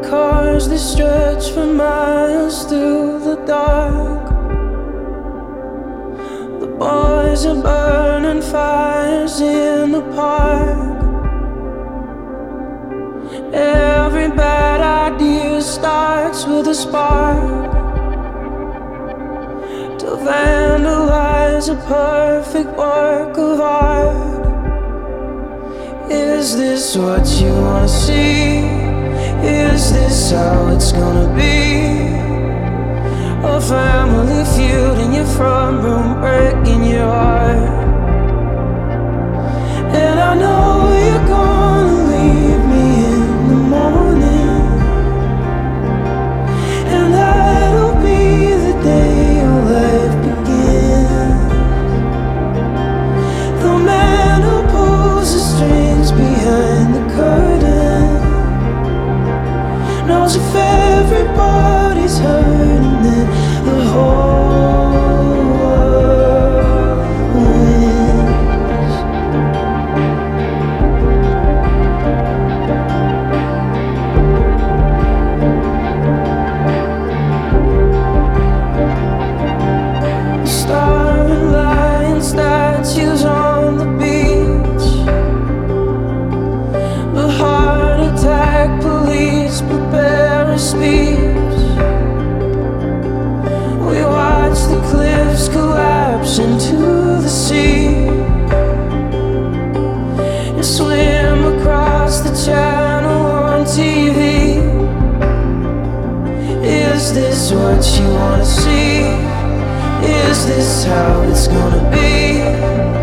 cars, they stretch for miles through the dark. The boys are burning fires in the park. Every bad idea starts with a spark. To vandalize a perfect work of art. Is this what you wanna see? Is this how it's gonna be? A family feud in your front room, breaking your heart. And I know you're gonna leave me in the morning, and that'll be the day your life begins. The man who pulls the strings behind the curtain knows if everybody's hurting, then the whole world wins. Starving lion statues on the beach. The heart attack police prepare a speech. We watch the cliffs collapse into the sea, and swim across the channel on TV. Is this what you wanna see? Is this how it's gonna be?